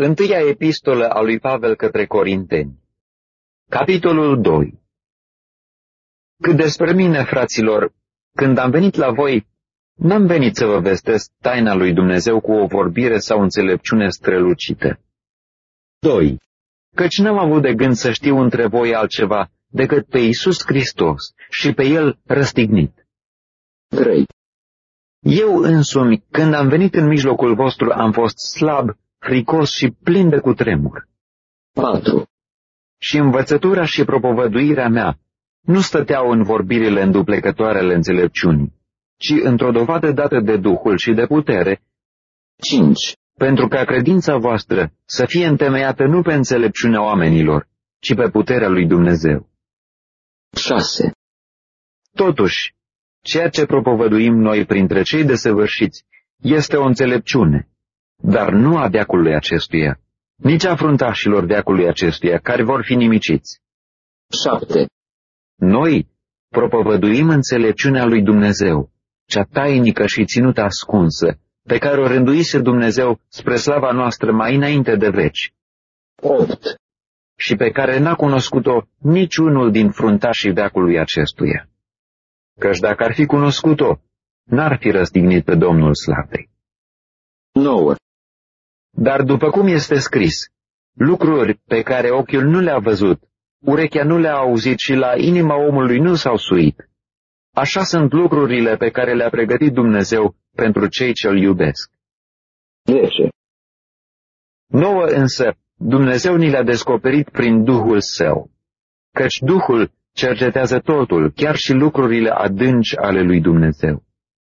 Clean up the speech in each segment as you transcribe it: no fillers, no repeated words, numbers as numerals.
Întâia epistolă a lui Pavel către Corinteni. Capitolul 2. Cât despre mine, fraților, când am venit la voi, n-am venit să vă vestesc taina lui Dumnezeu cu o vorbire sau înțelepciune strălucită. 2. Căci n-am avut de gând să știu între voi altceva decât pe Iisus Hristos și pe El răstignit. 3. Eu însumi, când am venit în mijlocul vostru, am fost slab, fricos și plin de cutremur. 4. Și învățătura și propovăduirea mea nu stăteau în vorbirile înduplecătoarele înțelepciunii, ci într-o dovadă dată de Duhul și de putere. 5. Pentru ca credința voastră să fie întemeiată nu pe înțelepciunea oamenilor, ci pe puterea lui Dumnezeu. 6. Totuși, ceea ce propovăduim noi printre cei desăvârșiți este o înțelepciune, dar nu a veacului acestuia, nici a fruntașilor veacului acestuia, care vor fi nimiciți. 7. Noi propovăduim înțelepciunea lui Dumnezeu, cea tainică și ținută ascunsă, pe care o rânduise Dumnezeu spre slava noastră mai înainte de veci. 8. Și pe care n-a cunoscut-o niciunul din fruntașii veacului acestuia. Căci dacă ar fi cunoscut-o, n-ar fi răstignit pe Domnul slavei. 9. Dar după cum este scris, lucruri pe care ochiul nu le-a văzut, urechea nu le-a auzit și la inima omului nu s-au suit, așa sunt lucrurile pe care le-a pregătit Dumnezeu pentru cei ce-L iubesc. 10. Nouă însă, Dumnezeu ni le-a descoperit prin Duhul Său, căci Duhul cercetează totul, chiar și lucrurile adânci ale lui Dumnezeu.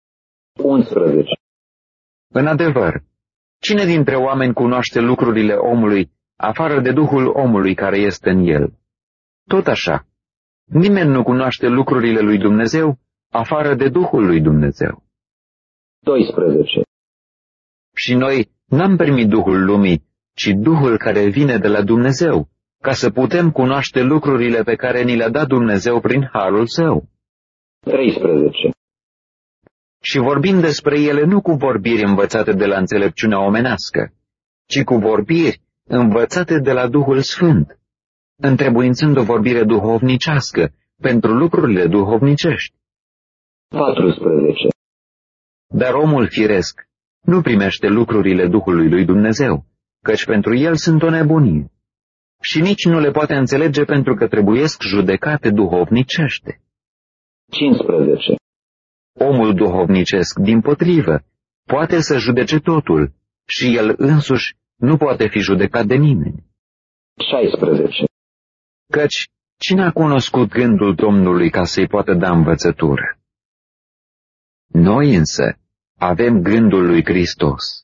11. În adevăr, cine dintre oameni cunoaște lucrurile omului, afară de Duhul omului care este în el? Tot așa, nimeni nu cunoaște lucrurile lui Dumnezeu, afară de Duhul lui Dumnezeu. 12. Și noi n-am primit Duhul lumii, ci Duhul care vine de la Dumnezeu, ca să putem cunoaște lucrurile pe care ni le-a dat Dumnezeu prin harul Său. 13. Și vorbim despre ele nu cu vorbiri învățate de la înțelepciunea omenească, ci cu vorbiri învățate de la Duhul Sfânt, întrebuințând o vorbire duhovnicească pentru lucrurile duhovnicești. 14. Dar omul firesc nu primește lucrurile Duhului lui Dumnezeu, căci pentru el sunt o nebunie, și nici nu le poate înțelege pentru că trebuiesc judecate duhovnicește. 15. Omul duhovnicesc, dimpotrivă, poate să judece totul și el însuși nu poate fi judecat de nimeni. 16. Căci cine a cunoscut gândul Domnului ca să-i poată da învățătură? Noi însă avem gândul lui Hristos.